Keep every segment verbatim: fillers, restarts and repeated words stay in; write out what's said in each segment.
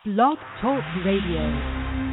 Blog Talk Radio.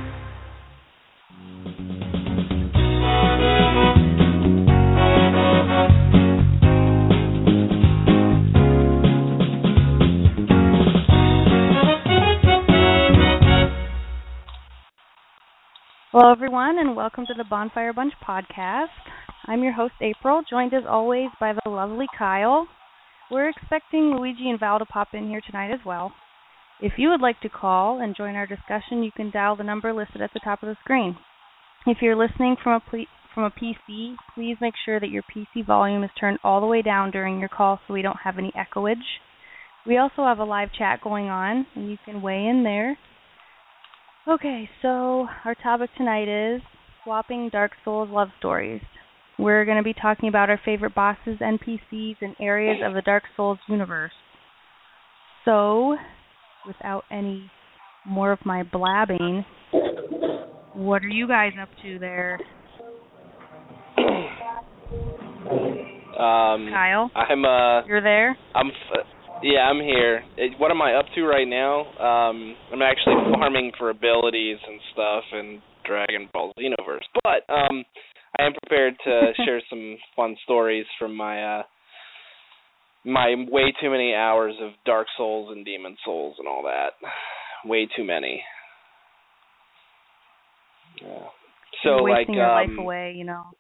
Hello, everyone, and welcome to the Bonfire Bunch podcast. I'm your host, April, joined as always by the lovely Kyle. We're expecting Luigi and Val to pop in here tonight as well. If you would like to call and join our discussion, you can dial the number listed at the top of the screen. If you're listening from a ple- from a P C, please make sure that your P C volume is turned all the way down during your call so we don't have any echoage. We also have a live chat going on, and you can weigh in there. Okay, so our topic tonight is swapping Dark Souls love stories. We're going to be talking about our favorite bosses, N P Cs, and areas of the Dark Souls universe. So, without any more of my blabbing, what are you guys up to there? Um, Kyle? I'm, uh... You're there? I'm... F- Yeah, I'm here. It, what am I up to right now? Um, I'm actually farming for abilities and stuff in Dragon Ball Xenoverse. But um, I am prepared to share some fun stories from my uh, my way too many hours of Dark Souls and Demon Souls and all that. Way too many. Yeah. So You're wasting like your um, life away, you know.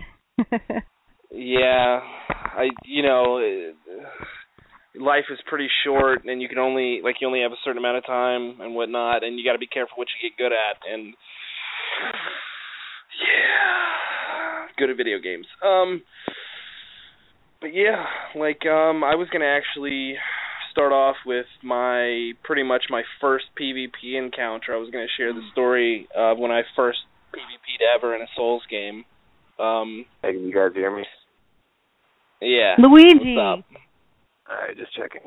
yeah, I you know. Uh, life is pretty short, and you can only like you only have a certain amount of time and whatnot, and you got to be careful what you get good at. And yeah, good at video games. Um, but yeah, like um, I was gonna actually start off with my pretty much my first PvP encounter. I was gonna share the story of when I first PvP'd ever in a Souls game. Um, hey, can you guys hear me? Yeah. Luigi. What's up? Alright, just checking.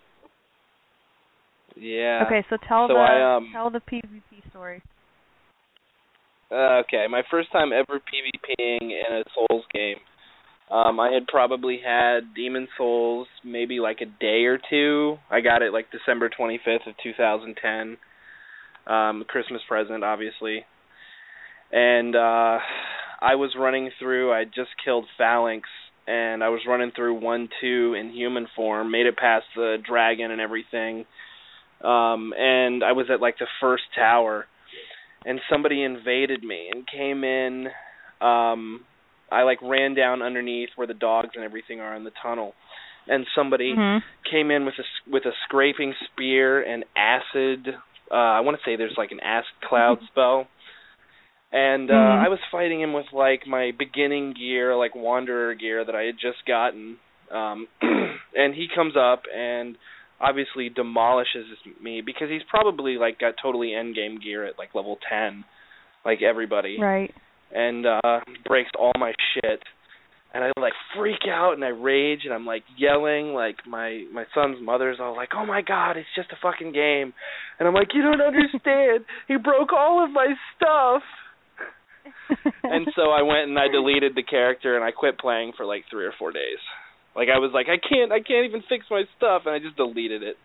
Yeah. Okay, so tell so the I, um, tell the PvP story. Uh, okay, my first time ever PvPing in a Souls game. Um, I had probably had Demon Souls maybe like a day or two. I got it like December twenty-fifth of two thousand ten. Um, Christmas present, obviously. And uh, I was running through. I just killed Phalanx. And I was running through one two in human form, made it past the dragon and everything. Um, and I was at, like, the first tower. And somebody invaded me and came in. Um, I, like, ran down underneath where the dogs and everything are in the tunnel. And somebody Mm-hmm. came in with a, with a scraping spear and acid. Uh, I want to say there's, like, an acid cloud spell. And uh, mm-hmm. I was fighting him with, like, my beginning gear, like, Wanderer gear that I had just gotten. Um, and he comes up and obviously demolishes me because he's probably, like, got totally endgame gear at, like, level ten, like everybody. Right. And uh, breaks all my shit. And I, like, freak out and I rage and I'm, like, yelling. Like, my, my son's mother's all like, oh, my God, it's just a fucking game. And I'm like, you don't understand. He broke all of my stuff. And so I went and I deleted the character and I quit playing for like three or four days. Like I was like, I can't, I can't even fix my stuff, and I just deleted it.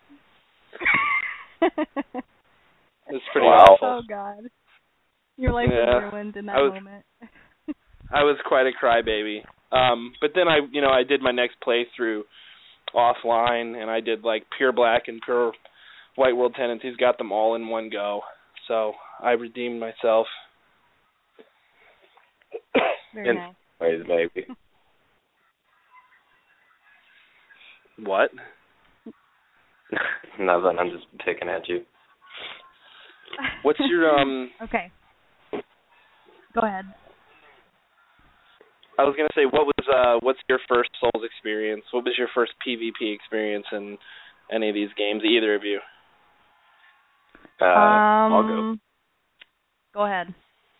It's pretty Wow. awful. Oh God, your life yeah. was ruined in that I was, moment. I was quite a crybaby. Um, but then I, you know, I did my next playthrough offline, and I did like Pure Black and Pure White World Tendencies, got them all in one go. So I redeemed myself. Very and, nice. Wait, maybe. What? Nothing. I'm just picking at you. What's your um? Okay. Go ahead. I was gonna say, what was uh, what's your first Souls experience? What was your first PvP experience in any of these games? Either of you? Uh, um, I'll go. Go ahead.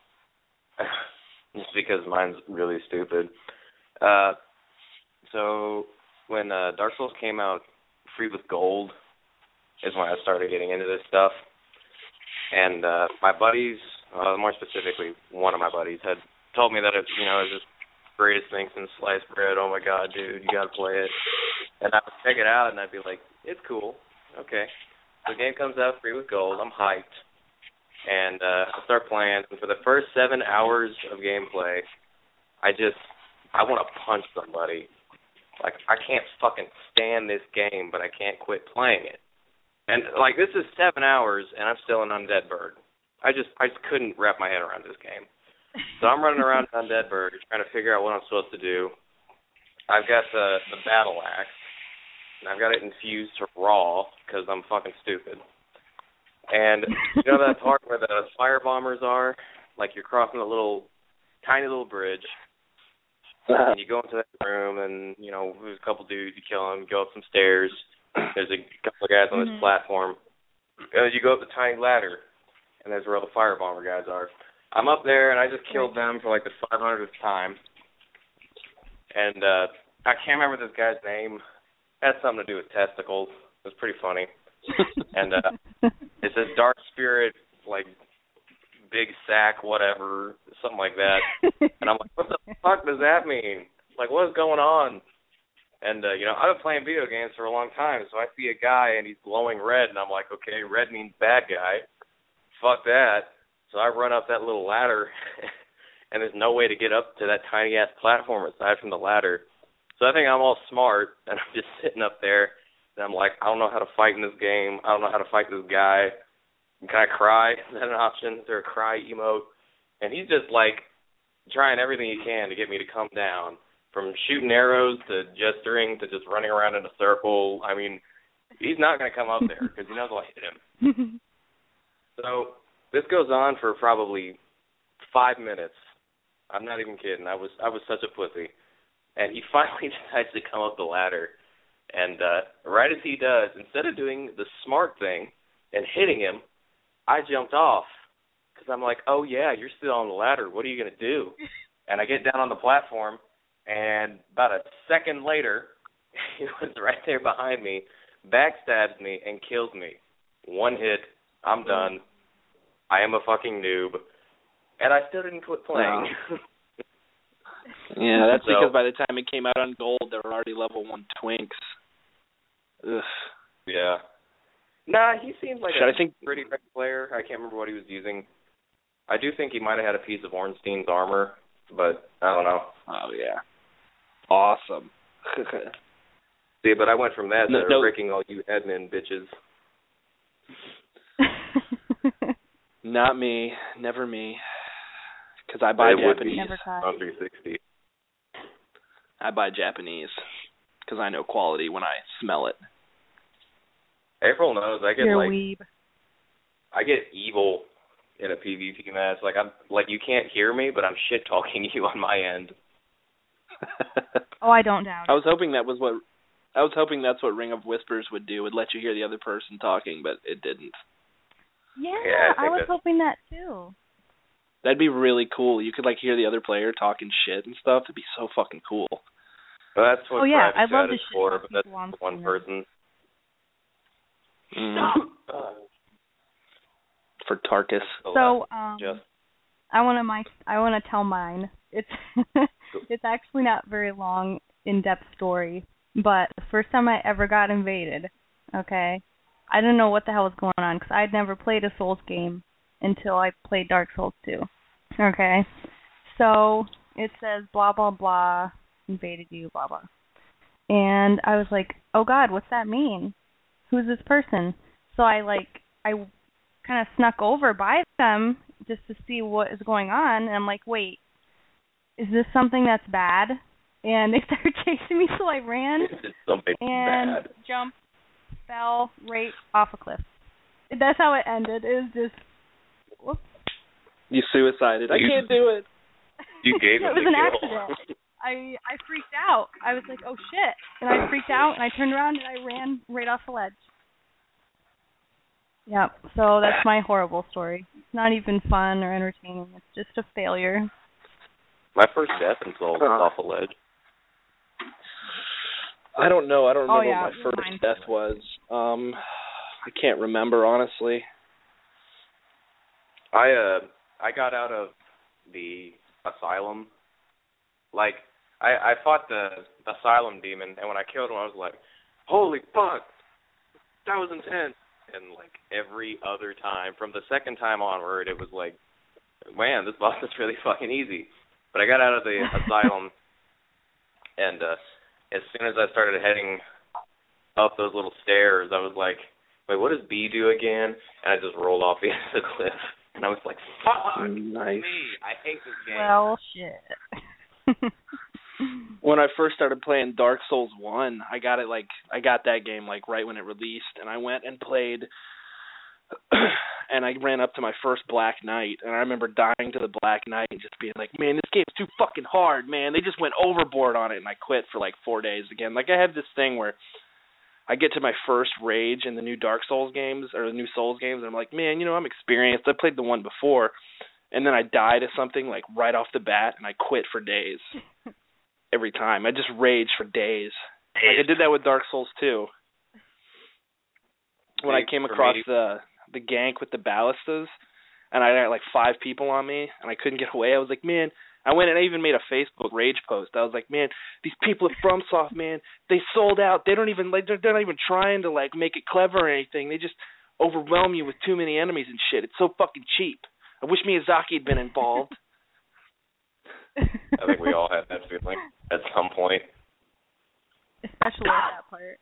Just because mine's really stupid. Uh, so when uh, Dark Souls came out free with gold is when I started getting into this stuff. And uh, my buddies, uh, more specifically, one of my buddies had told me that it, you know, it was the greatest thing since sliced bread. Oh my God, dude, you gotta play it. And I would check it out, and I'd be like, it's cool, okay. The game comes out free with gold. I'm hyped. And uh, I start playing. And for the first seven hours of gameplay, I just, I want to punch somebody. Like, I can't fucking stand this game, but I can't quit playing it. And, like, this is seven hours, and I'm still an undead bird. I just, I just couldn't wrap my head around this game. So I'm running around an undead bird trying to figure out what I'm supposed to do. I've got the, the battle axe, and I've got it infused to raw because I'm fucking stupid. And you know that part where the fire bombers are? Like you're crossing a little, tiny little bridge, and you go into that room, and, you know, there's a couple dudes, you kill them, you go up some stairs, there's a couple of guys on this mm-hmm. platform, and you go up the tiny ladder, and there's where all the fire bomber guys are. I'm up there, and I just killed them for like the five hundredth time. And uh, I can't remember this guy's name. It had something to do with testicles. It was pretty funny. And uh, it says Dark Spirit, like, big sack, whatever, something like that. And I'm like, what the fuck does that mean? Like, what is going on? And, uh, you know, I've been playing video games for a long time, so I see a guy, and he's glowing red, and I'm like, okay, red means bad guy. Fuck that. So I run up that little ladder, and there's no way to get up to that tiny-ass platform aside from the ladder. So I think I'm all smart, and I'm just sitting up there, and I'm like, I don't know how to fight in this game. I don't know how to fight this guy. Can I cry? Is that an option? Is there a cry emote? And he's just, like, trying everything he can to get me to come down, from shooting arrows to gesturing to just running around in a circle. I mean, he's not going to come up there because he knows I'll hit him. So this goes on for probably five minutes. I'm not even kidding. I was I was such a pussy. And he finally decides to come up the ladder. And uh, right as he does, instead of doing the smart thing and hitting him, I jumped off. Because I'm like, oh, yeah, you're still on the ladder. What are you going to do? And I get down on the platform, and about a second later, he was right there behind me, backstabs me, and kills me. One hit, I'm done. I am a fucking noob. And I still didn't quit playing. Wow. Yeah, that's so, because by the time it came out on gold, there were already level one twinks. Ugh. Yeah. Nah, he seems like Should a I think... pretty good player. I can't remember what he was using. I do think he might have had a piece of Ornstein's armor, but I don't know. Oh, yeah. Awesome. See, but I went from that no, to no. ricking all you admin bitches. Not me. Never me. Because I buy it Japanese. Never on three sixty. I buy Japanese because I know quality when I smell it. April knows. I get You're like a weeb. I get evil in a PvP match. Like I'm like you can't hear me, but I'm shit talking you on my end. Oh, I don't doubt it. I was hoping that was what I was hoping that's what Ring of Whispers would do. Would let you hear the other person talking, but it didn't. Yeah, yeah I, I was that's... hoping that too. That'd be really cool. You could like hear the other player talking shit and stuff. It'd be so fucking cool. Well, that's what oh yeah, I private love chat the is shit for, but that's on one person. Mm. For Tarkus. So um, Just. I want to my I want to tell mine. It's it's actually not very long, in-depth story, but the first time I ever got invaded, okay, I didn't know what the hell was going on because I'd never played a Souls game until I played Dark Souls two. Okay, so it says blah blah blah, invaded you, blah blah, and I was like, oh God, what's that mean? Who's this person? So I like I kind of snuck over by them just to see what is going on, and I'm like, wait, is this something that's bad? And they started chasing me, so I ran something and bad. jumped, fell right off a cliff. That's how it ended. It was just, whoops. You suicided. I You- can't do it. You gave It him was the an kill. accident. I I freaked out. I was like, oh shit. And I freaked out, and I turned around, and I ran right off the ledge. Yep, so that's my horrible story. It's not even fun or entertaining. It's just a failure. My first death in Souls was off a ledge. I don't know. I don't Oh, remember yeah, what my first mine. death was. Um, I can't remember, honestly. I uh I got out of the asylum. Like I I fought the asylum demon, and when I killed him, I was like, holy fuck, that was intense. and like every other time, from the second time onward, it was like, man, this boss is really fucking easy. But I got out of the asylum, and uh, as soon as I started heading up those little stairs, I was like, wait, what does B do again? And I just rolled off the edge of the cliff. And I was like, fuck nice. me. I hate this game. Well, shit. When I first started playing Dark Souls one, I got it like I got that game like right when it released, and I went and played and I ran up to my first Black Knight, and I remember dying to the Black Knight and just being like, man, this game's too fucking hard, man. They just went overboard on it, and I quit for like four days again. Like I have this thing where I get to my first rage in the new Dark Souls games, or the new Souls games, and I'm like, man, you know, I'm experienced. I played the one before, and then I die to something like right off the bat, and I quit for days. Every time. I just rage for days. Like I did that with Dark Souls two. When I came across the the gank with the ballistas, and I had like five people on me, and I couldn't get away, I was like, man, I went and I even made a Facebook rage post. I was like, man, these people at FromSoft, man, they sold out. They don't even, like, they're, they're not even trying to, like, make it clever or anything. They just overwhelm you with too many enemies and shit. It's so fucking cheap. I wish Miyazaki had been involved. I think we all had that feeling at some point. Especially at that part.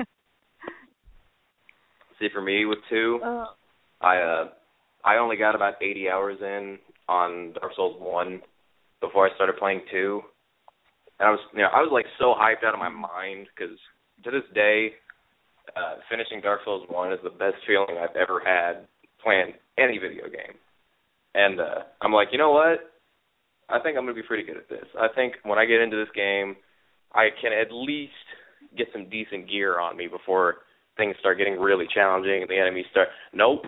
See, for me with two, uh, I uh, I only got about eighty hours in on Dark Souls one before I started playing two, and I was, you know, I was like so hyped out of my mind because to this day, uh, finishing Dark Souls one is the best feeling I've ever had playing any video game, and uh, I'm like, you know what? I think I'm going to be pretty good at this. I think when I get into this game, I can at least get some decent gear on me before things start getting really challenging and the enemies start, nope.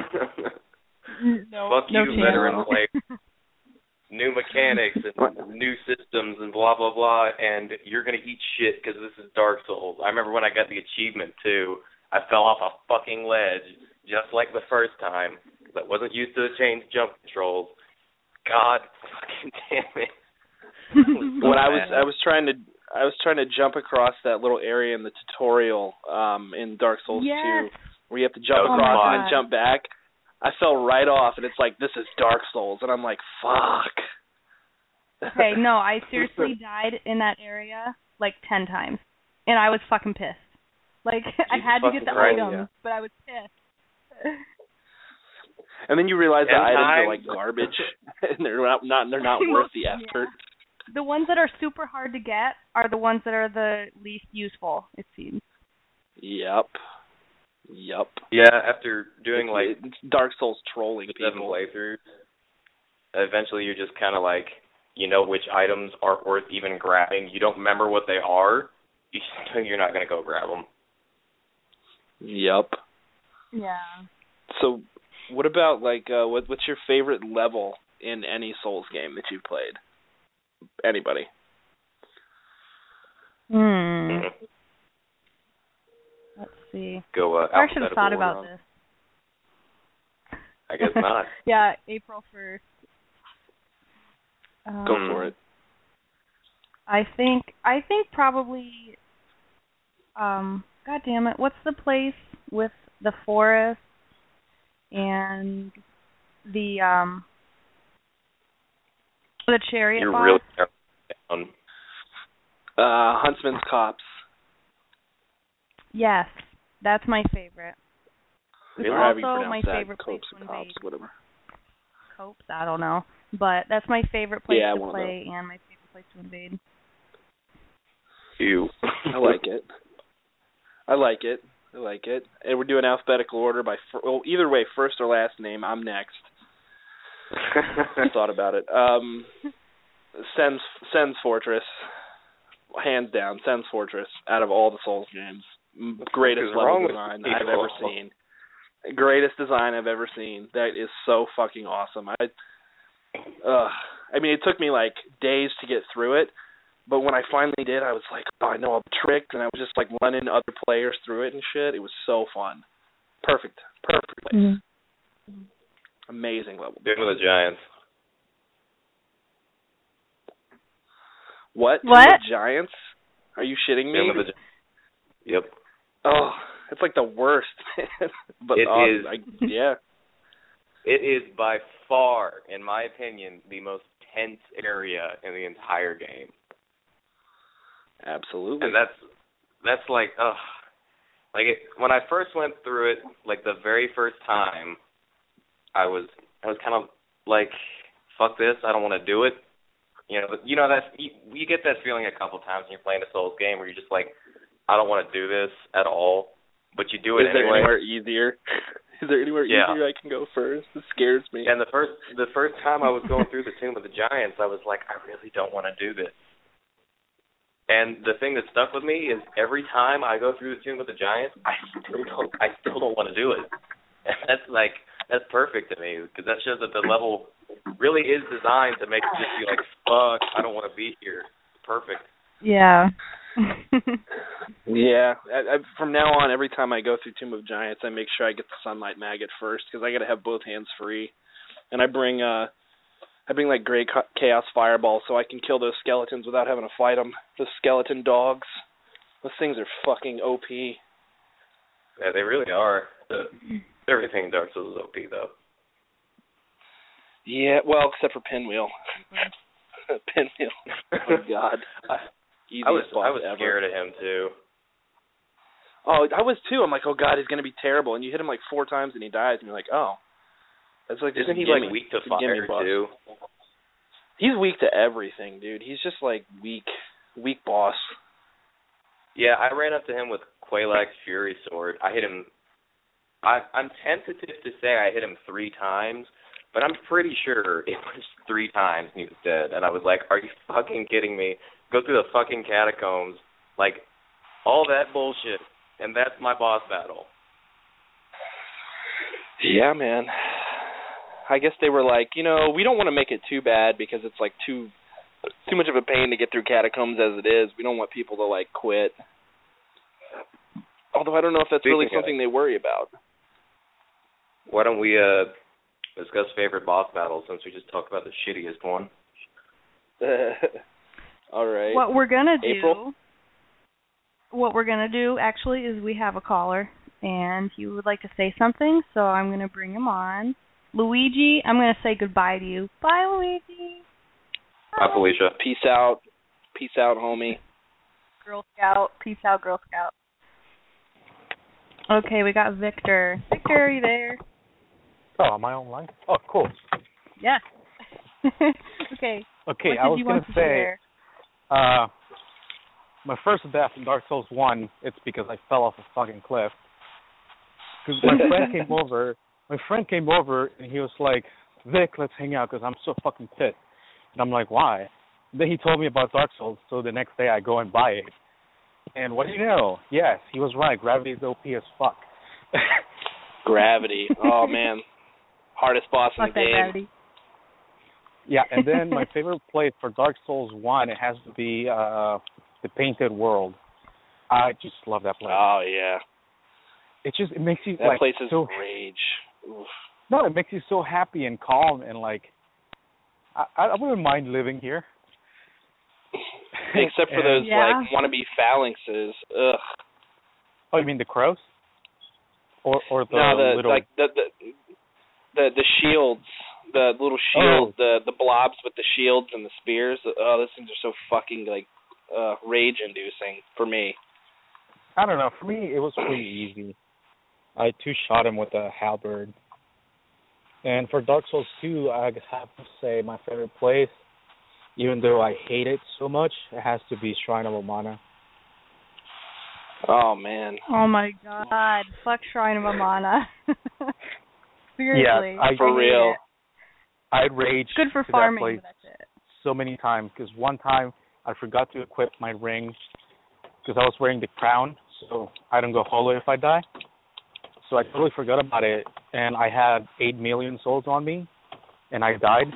no, Fuck no you, veteran player. New mechanics and new systems and blah, blah, blah, and you're going to eat shit because this is Dark Souls. I remember when I got the achievement, too, I fell off a fucking ledge, just like the first time, because I wasn't used to the changed jump controls. God fucking damn it. So when I was I was trying to I was trying to jump across that little area in the tutorial um in Dark Souls yes. two where you have to jump Oh across my and then jump back. I fell right off, and it's like, this is Dark Souls, and I'm like, fuck. Okay, no, I seriously died in that area like ten times, and I was fucking pissed. Like, I had to get the Christ, items, yeah. but I was pissed. And then you realize the Ten items times? are like garbage, and they're not, not they're not worth the effort. Yeah. The ones that are super hard to get are the ones that are the least useful, it seems. Yep. Yep. Yeah, after doing it's, like it's Dark Souls trolling seven people. playthroughs, eventually you're just kind of like, you know which items aren't worth even grabbing. You don't remember what they are. You just know you're not going to go grab them. Yep. Yeah. So, what about like uh, what? What's your favorite level in any Souls game that you've played? Anybody? Hmm. Mm-hmm. Let's see. Go. Uh, I should have thought alphabetical about order. this. I guess not. Yeah, April first. Um, Go for it. I think I think probably. Um. God damn it! What's the place with the forest and the um the chariot You're boss? really down. Uh, Huntsman's Copse. Yes, that's my favorite. It's Or however you also pronounce my that. favorite place Copes, to Copse, invade. whatever. Copes, I don't know, but that's my favorite place Yeah, to one of play and my favorite place to invade. You. I like it. I like it. I like it. And we're doing alphabetical order by, fir- well, either way, first or last name. I'm next. I thought about it. Um, Sen's Sen's Fortress, hands down. Sen's Fortress, out of all the Souls games, greatest level design I've ever seen. Greatest design I've ever seen. That is so fucking awesome. I, uh, I mean, it took me like days to get through it, but when I finally did, I was like, oh, I know I'm tricked, and I was just like running other players through it and shit. It was so fun. Perfect. Perfect place. Mm-hmm. Amazing level. Doing with the Giants. What? What? The Giants? Are you shitting me? Doing with the Gi- Yep. Oh, It's like the worst. But it uh, is. I, yeah. It is by far, in my opinion, the most tense area in the entire game. Absolutely. And that's that's like, ugh. Like it, when I first went through it, like the very first time, I was I was kind of like, fuck this, I don't want to do it. You know, but you know that's you, you get that feeling a couple times when you're playing a Souls game where you're just like, I don't want to do this at all, but you do it Is there anyway. anywhere easier? Is there anywhere yeah. easier I can go first? It scares me. And the first the first time I was going through the Tomb of the Giants, I was like, I really don't want to do this. And the thing that stuck with me is every time I go through the Tomb of the Giants, I still don't I still don't want to do it. And that's like that's perfect to me because that shows that the level really is designed to make you just be like, fuck, I don't want to be here. Perfect. Yeah. yeah. I, I, from now on, every time I go through Tomb of Giants, I make sure I get the Sunlight Maggot first because I got to have both hands free. And I bring, uh, I bring like Grey Chaos Fireball so I can kill those skeletons without having to fight them. The skeleton dogs. Those things are fucking O P. Yeah, they really are. The, everything in Dark Souls is O P, though. Yeah, well, except for Pinwheel. Pinwheel. Oh, God. Easiest I was, boss I was ever. scared of him, too. Oh, I was, too. I'm like, oh, God, he's going to be terrible. And you hit him like four times and he dies, and you're like, oh. That's like, Isn't he, gimme, like, weak to fire, fire, too? He's weak to everything, dude. He's just, like, weak. Weak boss. Yeah, I ran up to him with Quelaag's Fury Sword. I hit him... I, I'm tentative to say I hit him three times, but I'm pretty sure it was three times and he was dead. And I was like, are you fucking kidding me? Go through the fucking catacombs. Like, all that bullshit. And that's my boss battle. Yeah, man. I guess they were like, you know, we don't want to make it too bad because it's like too too much of a pain to get through catacombs as it is. We don't want people to, like, quit. Although I don't know if that's Speaking really something they worry about. Why don't we uh, discuss favorite boss battles since we just talked about the shittiest one? All right. What we're gonna do, April? what we're gonna do actually is we have a caller, and he would like to say something, so I'm gonna bring him on. Luigi, I'm gonna say goodbye to you. Bye, Luigi. Bye, Felicia. Peace out. Peace out, homie. Girl Scout. Peace out, Girl Scout. Okay, we got Victor. Victor, are you there? Oh, am I online? Oh, cool. Yes. okay. Okay, what I did was you going want to to say, share? uh, my first death in Dark Souls one, it's because I fell off a fucking cliff. Because my friend came over, my friend came over, and he was like, Vic, let's hang out, because I'm so fucking pissed. And I'm like, why? Then he told me about Dark Souls, so the next day I go and buy it. And what do you know? Yes, he was right. Gravity is O P as fuck. Gravity. Oh, man. Hardest boss in Fuck the that game. Gravity. Yeah, and then my favorite place for Dark Souls one, it has to be uh, the Painted World. I just love that place. Oh, yeah. It just it makes you That like place is so rage. Oof. No, it makes you so happy and calm and like I I wouldn't mind living here. Except for and, those Yeah. like wannabe phalanxes. Ugh. Oh, you mean the crows? Or or the no, the little like the the the, the shields, the little shields, Oh. the the blobs with the shields and the spears. Oh, those things are so fucking like uh, rage inducing for me. I don't know. For me, it was pretty easy. I two shot him with a halberd. And for Dark Souls two, I have to say my favorite place, even though I hate it so much, it has to be Shrine of Amana. Oh man. Oh my god. Fuck Shrine of Amana. Seriously. Yeah, I, For I hate real. it. I raged Good for to farming, that place but that's it. so many times because one time I forgot to equip my ring because I was wearing the crown, so I don't go hollow if I die. So I totally forgot about it, and I had eight million souls on me, and I died.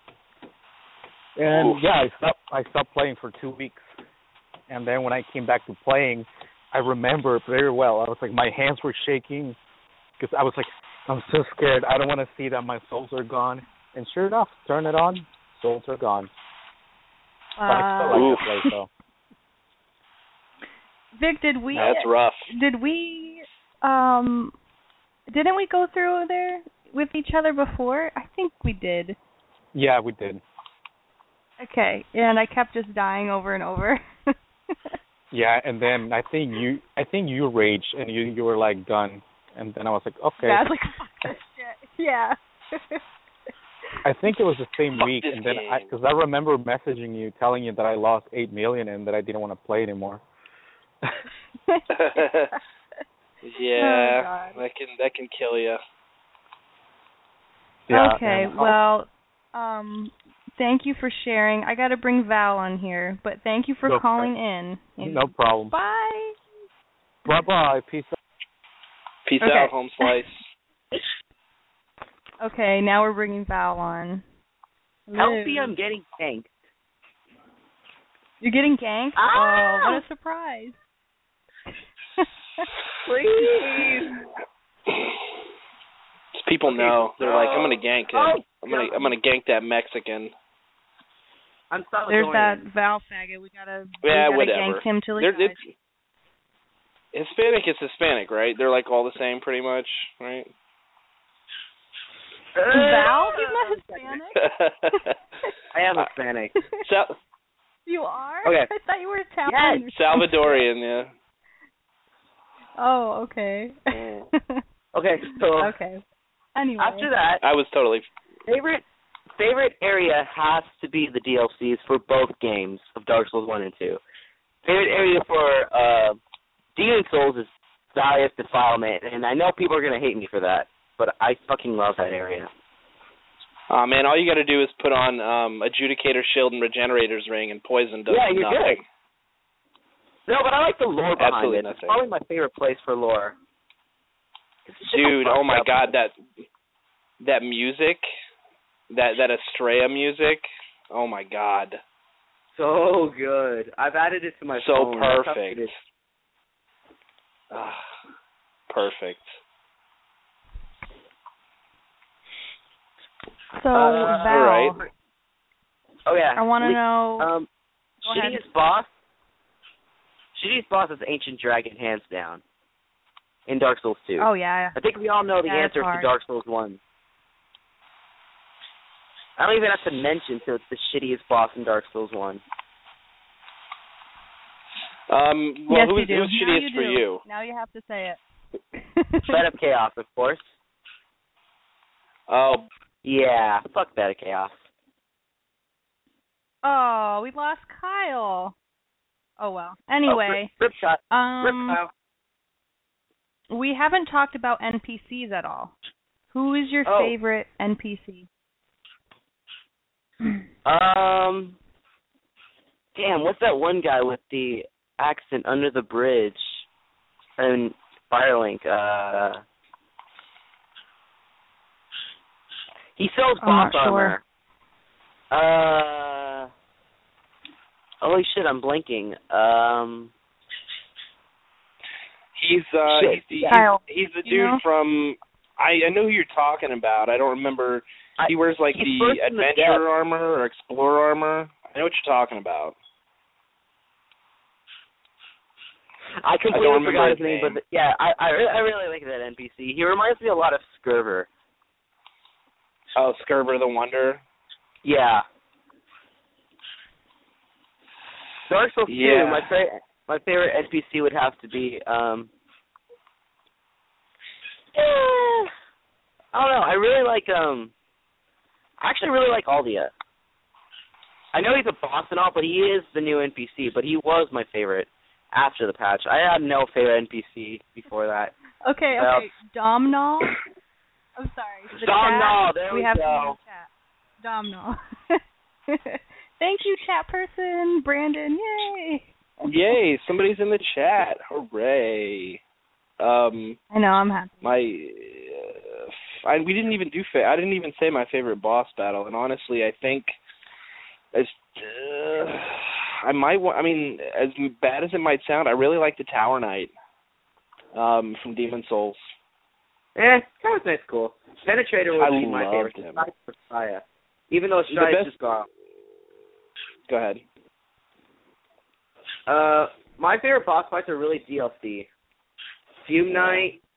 And Oof. yeah, I stopped. I stopped playing for two weeks, and then when I came back to playing, I remember very well. I was like, my hands were shaking because I was like, I'm so scared. I don't want to see that my souls are gone. And sure enough, turn it on, souls are gone. But I still like Oof. the place though. Vic, did we That's rough. did we um, didn't we go through there with each other before? I think we did. Yeah, we did. Okay, and I kept just dying over and over. Yeah, and then I think you, I think you raged and you, you were like done, and then I was like, okay. Yeah, I was like, fuck this shit. Yeah. I think it was the same Fuck week, this and then I, game. because I remember messaging you, telling you that I lost eight million and that I didn't want to play anymore. Yeah, Oh, that can that can kill you. Yeah, okay, and- well, um, thank you for sharing. I got to bring Val on here, but thank you for No calling in. And no problem. Bye. Bye bye. Peace out. Peace Okay. out, home slice. Okay, now we're bringing Val on. Healthy, Hello. I'm getting tanked. You're getting ganked? Ah! Oh, what a surprise. Please. People Okay, know. They're like, I'm oh, gonna gank oh, him. I'm gonna I'm gonna gank that Mexican. I'm Salvadorian. There's that Val faggot. We gotta, Yeah, we gotta whatever. gank him till he They're, dies. it's, Hispanic is Hispanic, right? They're like all the same, pretty much, right? Val? He's not Hispanic. I am Hispanic. Sal- You are? Okay. I thought you were Italian. Yes. or something. Salvadorian, yeah. Oh, okay. Okay, so okay. Anyway. after that, I was totally. favorite favorite area has to be the D L Cs for both games of Dark Souls one and two. Favorite area for uh, Demon Souls is Zalia's Defilement, and I know people are going to hate me for that, but I fucking love that area. Oh man, all you got to do is put on um, Adjudicator Shield and Regenerator's Ring, and Poison does Yeah, you're nothing. good. No, but I like the lore behind Absolutely it. nothing. It's probably my favorite place for lore. It's just Dude, so oh my fucked up. God, that that music, that that Estrella music, oh my God, So good. I've added it to my so phone. That's how perfect. good it is. Ah, perfect. So, Uh, Val, alright. Oh yeah. I want to Le- know. Um, Go ahead. shittiest boss. Shittiest boss is Ancient Dragon, hands down. In Dark Souls two. oh, yeah. I think we all know the Yeah, it's answer to hard. Dark Souls one. I don't even have to mention to it's the shittiest boss in Dark Souls one. Um, well, yes, who's, you do. who's now shittiest you for do. you? Now you have to say it. Bed of Chaos, of course. Oh, Yeah, fuck Bed of Chaos. Oh, we lost Kyle. Oh, well. Anyway, Oh, rip, rip shot. Rip um, Kyle. we haven't talked about N P Cs at all. Who is your Oh. favorite N P C? Um, damn, what's that one guy with the accent under the bridge in Firelink? Uh, he sells I'm not boss sure. armor. Uh, holy shit, I'm blanking. Um, he's uh, Shit. he's, he's, Kyle, he's the you dude know? from. I I know who you're talking about. I don't remember. I, He wears like he's the first in the adventurer depth. armor or explorer armor. I know what you're talking about. I I completely don't forgot remember his his name, name. but yeah, I I, re- I really like that N P C. He reminds me a lot of Skurver. Oh, Skurver the Wonder. Yeah. Dark Souls Yeah. two, my fa- my favorite N P C would have to be um eh, I don't know, I really like um I actually really like Aldia. I know he's a boss and all, but he is the new N P C, but he was my favorite after the patch. I had no favorite N P C before that. Okay, Well- okay. Domnall. I'm sorry. The Domnall, chat, there we we have go. to use chat. Domnall. Thank you, chat person, Brandon. Yay! Yay! Somebody's in the chat. Hooray! Um, I know. I'm happy. my, uh, I we didn't even do. Fa- I didn't even say my favorite boss battle, and honestly, I think, as uh, I might. Wa- I mean, as bad as it might sound, I really like the Tower Knight, um, from Demon Souls. Eh, Tower Knight's cool. Penetrator would I be my loved favorite. him. Besides Messiah. Even though The Stride's best- just gone. Go ahead. Uh, my favorite boss fights are really D L C. Fume Knight,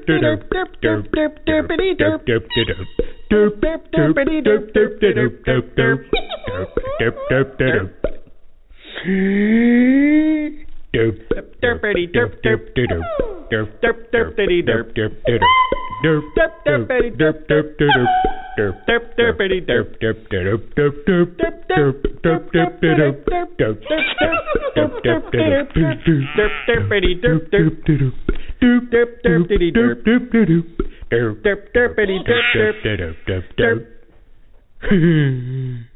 derp